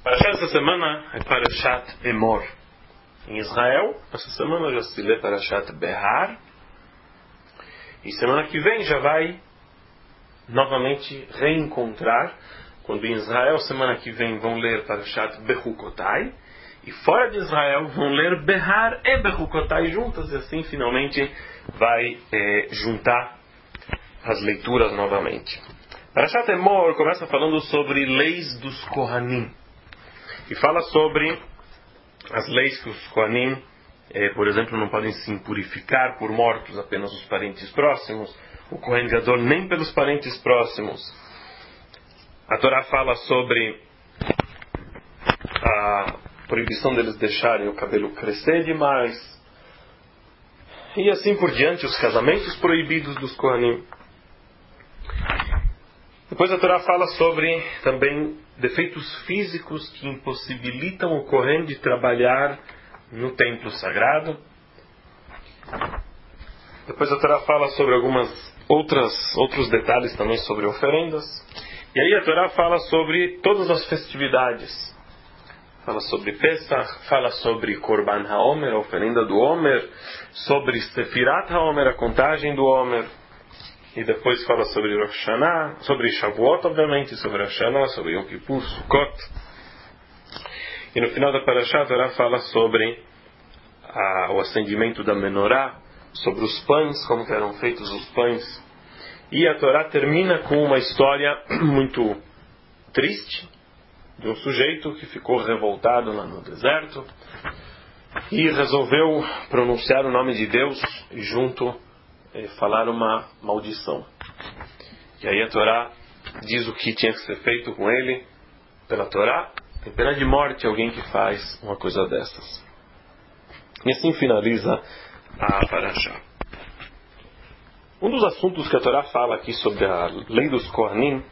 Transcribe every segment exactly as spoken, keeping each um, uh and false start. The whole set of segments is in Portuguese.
Parashat essa semana é Parashat Emor. Em Israel, essa semana já se lê Parashat Behar. E semana que vem já vai novamente reencontrar, quando em Israel, semana que vem, vão ler Parashat Bechukotai. E fora de Israel vão ler Behar e Bechukotai juntas. E assim finalmente vai é, juntar as leituras novamente. Parashat Emor começa falando sobre leis dos Kohanim. E fala sobre as leis que os Kohanim, eh, por exemplo, não podem se impurificar por mortos, apenas os parentes próximos. O Kohen Gadol nem pelos parentes próximos. A Torá fala sobre a proibição deles deixarem o cabelo crescer demais. E assim por diante, os casamentos proibidos dos Kohanim. Depois a Torá fala sobre também defeitos físicos que impossibilitam o Kohen de trabalhar no templo sagrado. Depois a Torá fala sobre algumas outras outros detalhes também sobre oferendas. E aí a Torá fala sobre todas as festividades. Fala sobre Pesach, fala sobre Korban HaOmer, a oferenda do Omer, sobre Sefirat HaOmer, a contagem do Omer. E depois fala sobre Rosh Hashanah, sobre Shavuot, obviamente, sobre Rosh Hashanah, sobre Yom Kippur, Sukkot. E no final da Parashá, a Torá fala sobre a, o acendimento da menorá, sobre os pães, como que eram feitos os pães. E a Torá termina com uma história muito triste, de um sujeito que ficou revoltado lá no deserto e resolveu pronunciar o nome de Deus e junto falar uma maldição. E aí a Torá diz o que tinha que ser feito com ele. Pela Torá, tem pena de morte alguém que faz uma coisa dessas. E assim finaliza a Parashá. Um dos assuntos que a Torá fala aqui sobre a lei dos Kohanim,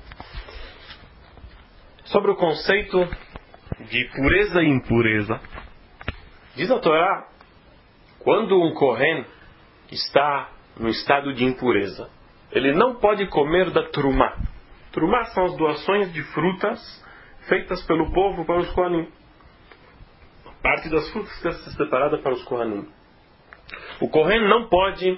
sobre o conceito de pureza e impureza. Diz a Torá, quando um Kohen está no estado de impureza, ele não pode comer da trumá. Trumá são as doações de frutas feitas pelo povo para os Kohanim. Parte das frutas que é separada para os Kohanim. O Kohen não pode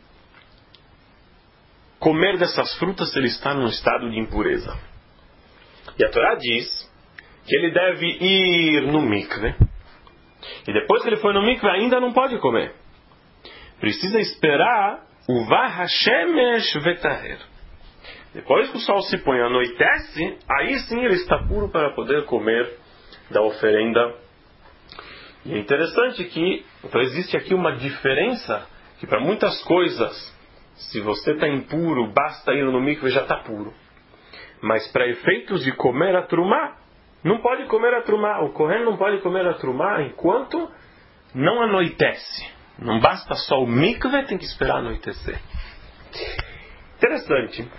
comer dessas frutas se ele está num estado de impureza. E a Torá diz que ele deve ir no mikve. E depois que ele foi no mikve, ainda não pode comer. Precisa esperar o Vahashemesh Vetaher. Depois que o sol se põe, anoitece, aí sim ele está puro para poder comer da oferenda. E é interessante que então existe aqui uma diferença, que para muitas coisas, se você está impuro, basta ir no mikve e já está puro. Mas para efeitos de comer a trumá, não pode comer a trumá. O Kohen não pode comer a trumá enquanto não anoitece. Não basta só o mikve, tem que esperar anoitecer. Interessante.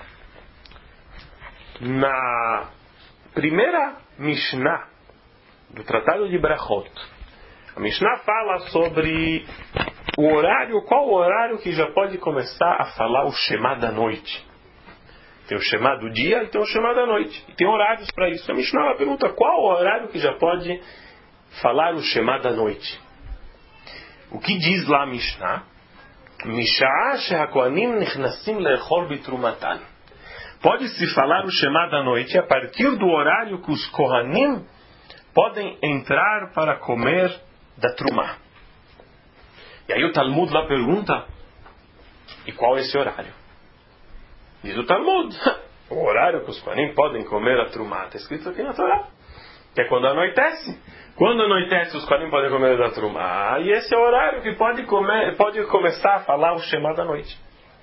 Na primeira Mishnah do Tratado de Brachot, a Mishnah fala sobre o horário, qual o horário que já pode começar a falar o Shema da noite. Tem o Shema do dia e tem o Shema da noite. E tem horários para isso. A Mishnah pergunta qual o horário que já pode falar o Shema da noite. O que diz lá a Mishnah? Misha'ah she'hakohanim nichnasim le'echol bitrumatan. Pode-se falar o Shema da noite a partir do horário que os Kohanim podem entrar para comer da trumá. E aí o Talmud lá pergunta, e qual é esse horário? Diz o Talmud, o horário que os Kohanim podem comer a trumá. Está escrito aqui na Torá. Que é quando anoitece. Quando anoitece, os Kohanim podem comer da trumá. E esse é o horário que pode, comer, pode começar a falar o Shema da noite.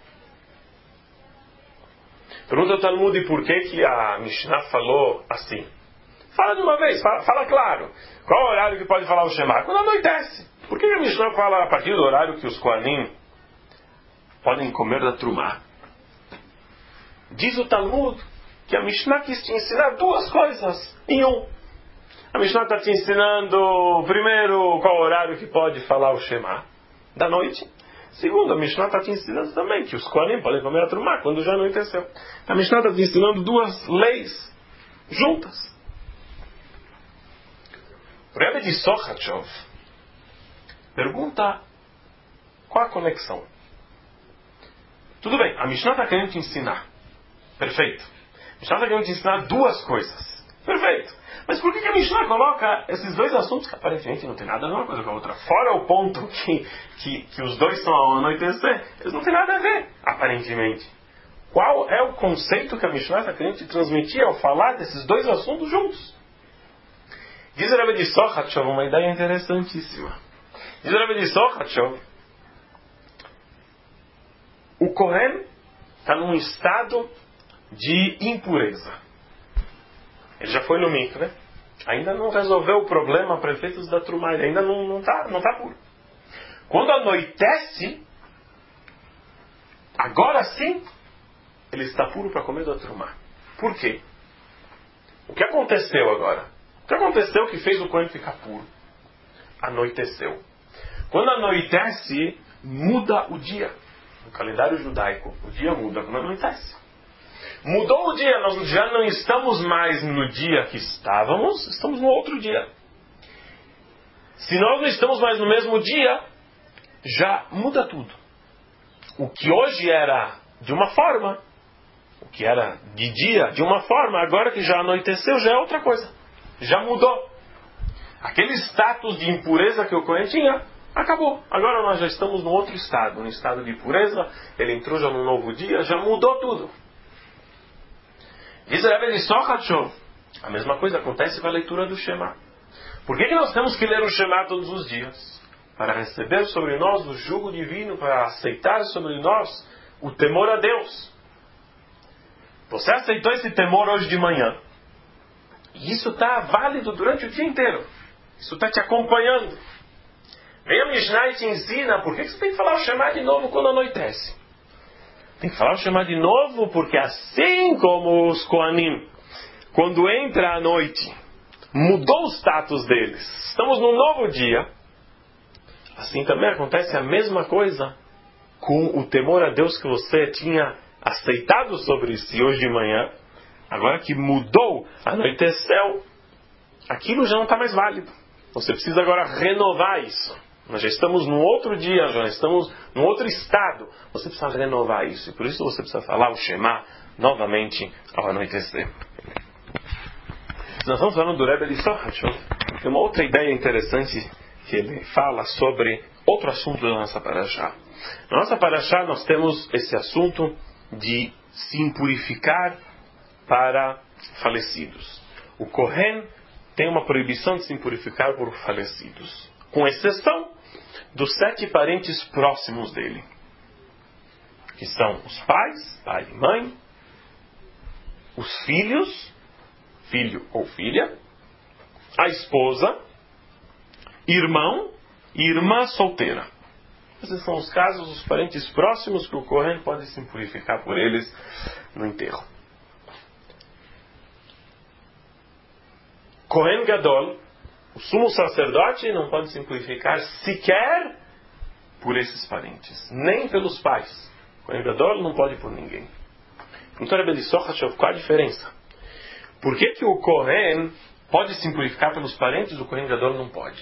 Pergunta o Talmud por que, que a Mishnah falou assim. Fala de uma vez, fala, fala claro. Qual é o horário que pode falar o Shema? Quando anoitece. Por que a Mishnah fala a partir do horário que os Kohanim podem comer da trumá? Diz o Talmud que a Mishnah quis te ensinar duas coisas em um. A Mishnah está te ensinando, primeiro, qual horário que pode falar o Shema da noite. Segundo, a Mishnah está te ensinando também que os Kohanim podem comer a trumá quando já anoiteceu. A Mishnah está te ensinando duas leis juntas. O Rebbe de Sochachov pergunta qual a conexão. Tudo bem, a Mishnah está querendo te ensinar. Perfeito. A Mishnah está querendo te ensinar duas coisas. Perfeito. Mas por que a Mishnah coloca esses dois assuntos que aparentemente não tem nada a ver uma coisa com a outra? Fora o ponto que, que, que os dois são ao anoitecer, eles não têm nada a ver, aparentemente. Qual é o conceito que a Mishnah está querendo te transmitir ao falar desses dois assuntos juntos? Diz o Rebbe de Sochachov uma ideia interessantíssima. Diz o Rebbe de Sochachov, o Kohen está num estado de impureza. Ele já foi no mikve, ainda não resolveu o problema para efeitos da trumá, ele ainda não está não tá puro. Quando anoitece, agora sim, ele está puro para comer da trumá. Por quê? O que aconteceu agora? O que aconteceu que fez o Kohen ficar puro? Anoiteceu. Quando anoitece, muda o dia. No calendário judaico, o dia muda quando anoitece. Mudou o dia, nós já não estamos mais no dia que estávamos, estamos no outro dia. Se nós não estamos mais no mesmo dia, já muda tudo. O que hoje era de uma forma, o que era de dia de uma forma, agora que já anoiteceu, já é outra coisa. Já mudou. Aquele status de impureza que o Kohen tinha, acabou. Agora nós já estamos no outro estado, no estado de pureza, ele entrou já num novo dia, já mudou tudo. Diz o Rebbe de Sochachov, a mesma coisa acontece com a leitura do Shema. Por que, que nós temos que ler o Shema todos os dias? Para receber sobre nós o jugo divino, para aceitar sobre nós o temor a Deus. Você aceitou esse temor hoje de manhã. E isso está válido durante o dia inteiro. Isso está te acompanhando. Vem a Mishnah e te ensina por que, que você tem que falar o Shema de novo quando anoitece. Tem que falar o Shema de novo, porque assim como os Kohanim, quando entra a noite, mudou o status deles, estamos num novo dia, assim também acontece a mesma coisa com o temor a Deus que você tinha aceitado sobre si hoje de manhã. Agora que mudou, anoiteceu, aquilo já não está mais válido. Você precisa agora renovar isso. Nós já estamos num outro dia, já estamos num outro estado. Você precisa renovar isso. E por isso você precisa falar o Shema novamente ao anoitecer. Nós estamos falando do Rebbe de Sochachov. Tem uma outra ideia interessante que ele fala sobre outro assunto da nossa parashá. Na nossa parashá nós temos esse assunto de se impurificar para falecidos. O Kohen tem uma proibição de se impurificar por falecidos, com exceção dos sete parentes próximos dele, que são os pais, pai e mãe, os filhos, filho ou filha, a esposa, irmão e irmã solteira. Esses são os casos dos parentes próximos que o Kohen pode se impurificar por eles no enterro. Kohen Gadol, o sumo sacerdote, não pode se impurificar sequer por esses parentes, nem pelos pais. Kohen Gadol não pode por ninguém. Então, Rebbe de Sochachov, qual a diferença? Por que que o Kohen pode se impurificar pelos parentes, o Kohen Gadol não pode?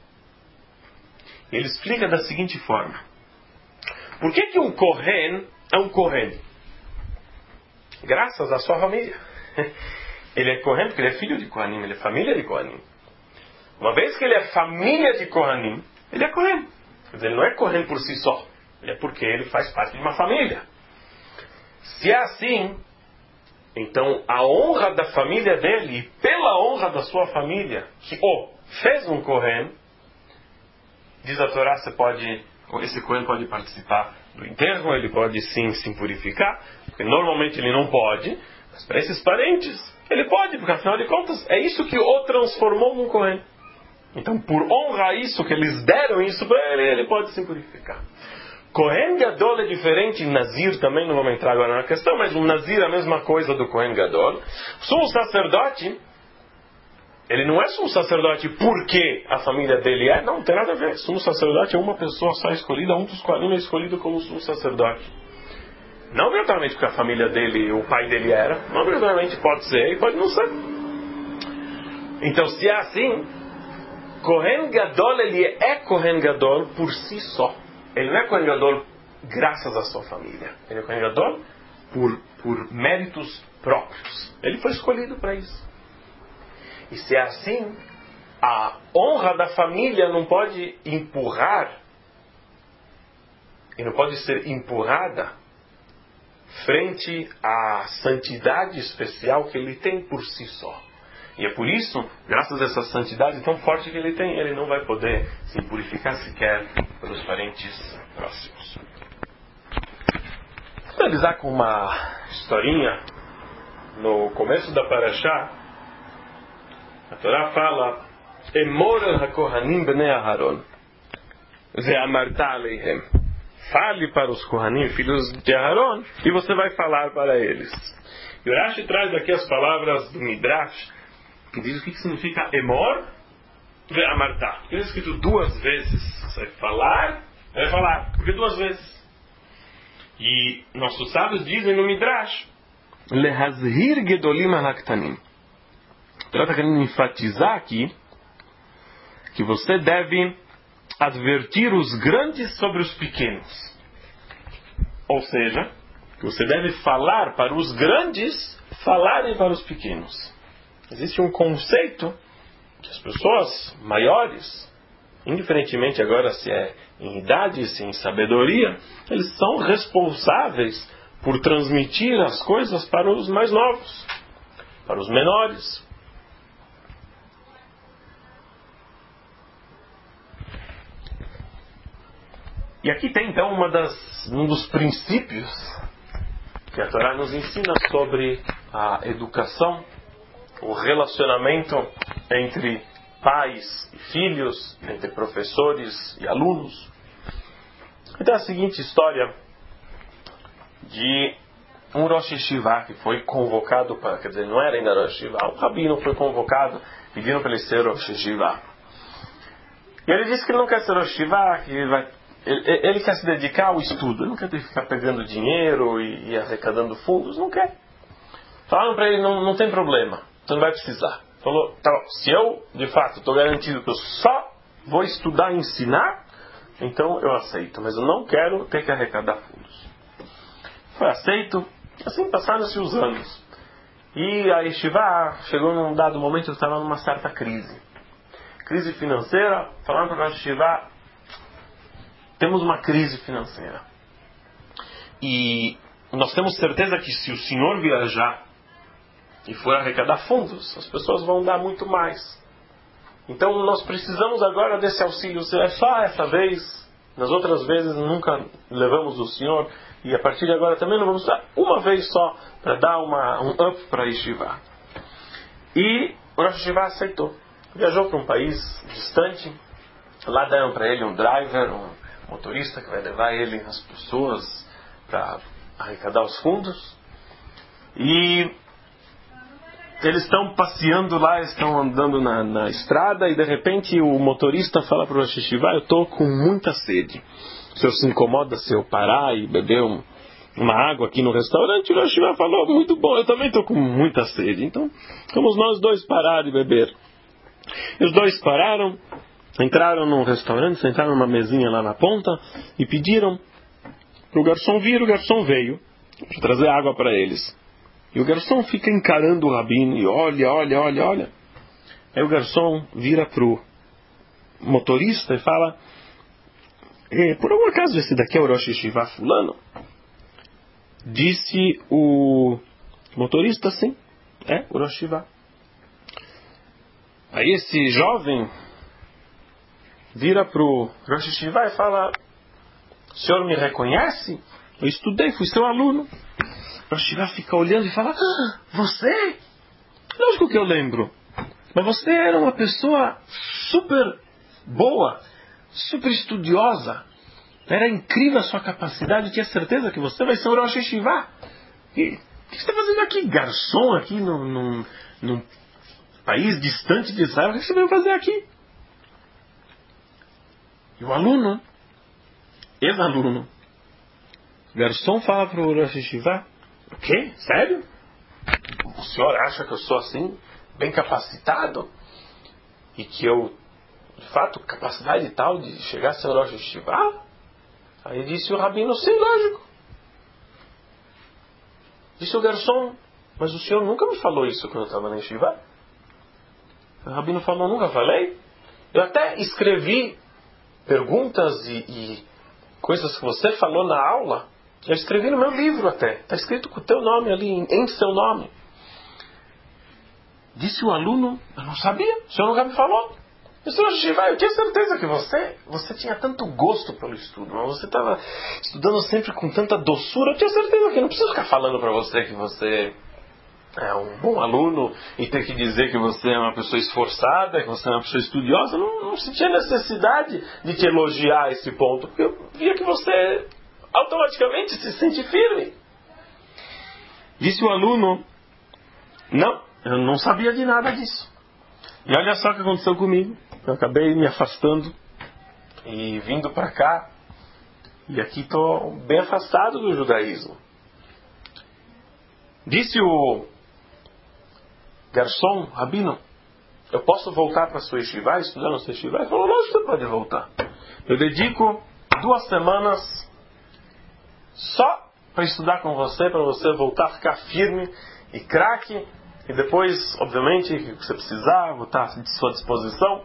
Ele explica da seguinte forma. Por que que um Kohen é um Kohen? Graças à sua família. Ele é Kohen porque ele é filho de Kohanim, ele é família de Kohanim. Uma vez que ele é família de Kohanim, ele é Kohen. Quer dizer, ele não é Kohen por si só. Ele é porque ele faz parte de uma família. Se é assim, então a honra da família dele, e pela honra da sua família, que o fez um Kohen, diz a Torá, você pode, esse Kohen pode participar do enterro, ele pode sim se impurificar, porque normalmente ele não pode, mas para esses parentes, ele pode, porque afinal de contas, é isso que o transformou num Kohen. Então, por honra a isso, que eles deram isso para ele, ele pode se purificar. Kohen Gadol é diferente, Nazir também, não vamos entrar agora na questão, mas o Nazir é a mesma coisa do Kohen Gadol. Sumo sacerdote, ele não é sumo sacerdote porque a família dele é, não, não tem nada a ver. Sumo sacerdote é uma pessoa só escolhida, um dos Kohanim é escolhido como sumo sacerdote. Não obrigatoriamente porque a família dele, o pai dele era, não obrigatoriamente pode ser e pode não ser. Então, se é assim, Kohen Gadol, ele é Kohen Gadol por si só. Ele não é Kohen Gadol graças à sua família. Ele é Kohen Gadol por, por méritos próprios. Ele foi escolhido para isso. E se é assim, a honra da família não pode empurrar e não pode ser empurrada frente à santidade especial que ele tem por si só. E é por isso, graças a essa santidade tão forte que ele tem, ele não vai poder se purificar sequer pelos parentes próximos. Vou finalizar com uma historinha. No começo da Parashá, a Torá fala: Emor el ha-kohanim bnei Aharon ve'amarta aleihem. Fale para os Kohanim, filhos de Aharon, e você vai falar para eles. E o Rashi traz aqui as palavras do Midrash, que diz o que significa Emor ve'amarta. Ele é escrito duas vezes. Você vai falar, vai falar. Por que duas vezes? E nossos sábios dizem no Midrash: Lehazhir gedolim al-haktanim. Ela está querendo enfatizar aqui que você deve advertir os grandes sobre os pequenos. Ou seja, que você deve falar para os grandes falarem para os pequenos. Existe um conceito que as pessoas maiores, indiferentemente agora se é em idade, se é em sabedoria, eles são responsáveis por transmitir as coisas para os mais novos, para os menores. E aqui tem então uma das, um dos princípios que a Torá nos ensina sobre a educação, o relacionamento entre pais e filhos, entre professores e alunos. Então a seguinte história de um Rosh Yeshiva que foi convocado para, quer dizer, não era ainda Rosh Yeshiva, um rabino foi convocado, pediram para ele ser Rosh Yeshiva. E ele disse que ele não quer ser Rosh Yeshiva, que ele vai Ele, ele quer se dedicar ao estudo. Ele não quer ter que ficar pegando dinheiro e, e arrecadando fundos. Não quer. Falaram para ele: não, não tem problema, você não vai precisar. Falou: tá, se eu de fato estou garantido que eu só vou estudar e ensinar, então eu aceito, mas eu não quero ter que arrecadar fundos. Foi aceito. Assim passaram-se os anos. E a Yeshiva chegou num dado momento, estava numa certa crise. Crise financeira. Falaram para a Yeshiva: temos uma crise financeira. E nós temos certeza que se o senhor viajar e for arrecadar fundos, as pessoas vão dar muito mais. Então nós precisamos agora desse auxílio. É só essa vez, nas outras vezes nunca levamos o senhor, e a partir de agora também não vamos usar uma vez só para dar uma, um up para a Yeshiva. E o Rosh Yeshiva aceitou. Viajou para um país distante. Lá deram para ele um driver, um motorista que vai levar ele, as pessoas, para arrecadar os fundos. E eles estão passeando lá, estão andando na, na estrada, e de repente o motorista fala para o Rosh Yeshiva: eu estou com muita sede. O senhor se incomoda se eu parar e beber um, uma água aqui no restaurante? O Rosh Yeshiva falou: muito bom, eu também estou com muita sede. Então vamos nós dois parar e beber. E os dois pararam. Entraram num restaurante, sentaram numa mesinha lá na ponta e pediram para o garçom vir. O garçom veio para trazer água para eles. E o garçom fica encarando o rabino e olha, olha, olha, olha. Aí o garçom vira para o motorista e fala: eh, por algum acaso esse daqui é o Rosh Yeshiva fulano? Disse o motorista: sim, é o Rosh Yeshiva. Aí esse jovem vira para o Rosh Yeshiva e fala: o senhor me reconhece? Eu estudei, fui seu aluno. O Rosh Yeshiva fica olhando e fala: ah, você? Lógico que eu lembro. Mas você era uma pessoa super boa, super estudiosa. Era incrível a sua capacidade. Eu tinha certeza que você vai ser o Rosh Yeshiva. E o que você está fazendo aqui? Garçom aqui num, num, num país distante de Israel? O que você veio fazer aqui? E o aluno, ex-aluno, o garçom fala para o Rosh Yeshiva: o quê? Sério? O senhor acha que eu sou assim, bem capacitado? E que eu de fato, capacidade tal de chegar a ser Rosh Yeshiva? Aí disse o rabino, sim, lógico. Disse o garçom, mas o senhor nunca me falou isso quando eu estava na Yeshiva? O rabino falou, nunca falei? Eu até escrevi perguntas e, e coisas que você falou na aula. Eu escrevi no meu livro até. Está escrito com o teu nome ali, em, em seu nome. Disse o aluno, eu não sabia, o senhor nunca me falou. Eu disse, Yeshiva, eu tinha certeza que você, você tinha tanto gosto pelo estudo, mas você estava estudando sempre com tanta doçura. Eu tinha certeza que não preciso ficar falando para você que você é um bom aluno e ter que dizer que você é uma pessoa esforçada, que você é uma pessoa estudiosa. Eu não, não sentia necessidade de te elogiar a esse ponto, porque eu via que você automaticamente se sente firme. Disse o aluno, não, eu não sabia de nada disso. E olha só o que aconteceu comigo. Eu acabei me afastando e vindo para cá. E aqui estou bem afastado do judaísmo. Disse o garçom, rabino, eu posso voltar para a sua yeshiva, estudar na sua yeshiva? Ele falou, lógico que você pode voltar. Eu dedico duas semanas só para estudar com você, para você voltar a ficar firme e craque. E depois, obviamente, que você precisar, vou estar à sua disposição.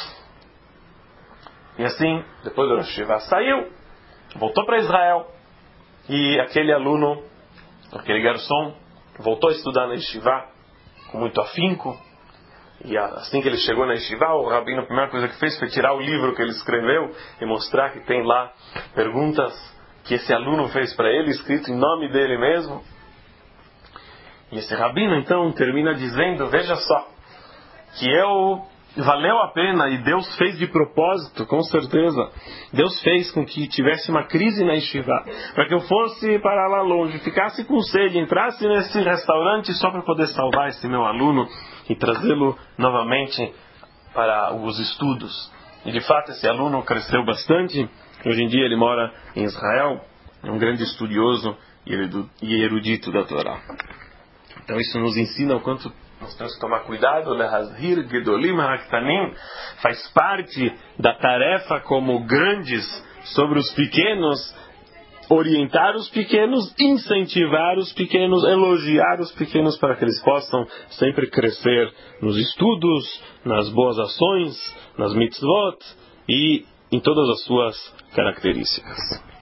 E assim, depois do Rosh Yeshiva saiu, voltou para Israel. E aquele aluno, aquele garçom, voltou a estudar na Yeshiva com muito afinco. E assim que ele chegou na Yeshiva, o rabino, a primeira coisa que fez foi tirar o livro que ele escreveu e mostrar que tem lá perguntas que esse aluno fez para ele, escrito em nome dele mesmo. E esse rabino, então, termina dizendo, veja só, que eu, valeu a pena, e Deus fez de propósito, com certeza. Deus fez com que tivesse uma crise na Yeshiva, para que eu fosse para lá longe, ficasse com sede, entrasse nesse restaurante só para poder salvar esse meu aluno e trazê-lo novamente para os estudos. E de fato esse aluno cresceu bastante. Hoje em dia ele mora em Israel, é um grande estudioso e erudito da Torá. Então isso nos ensina o quanto nós temos que tomar cuidado. Lehazhir gedolim haktanim, faz parte da tarefa como grandes sobre os pequenos, orientar os pequenos, incentivar os pequenos, elogiar os pequenos para que eles possam sempre crescer nos estudos, nas boas ações, nas mitzvot e em todas as suas características.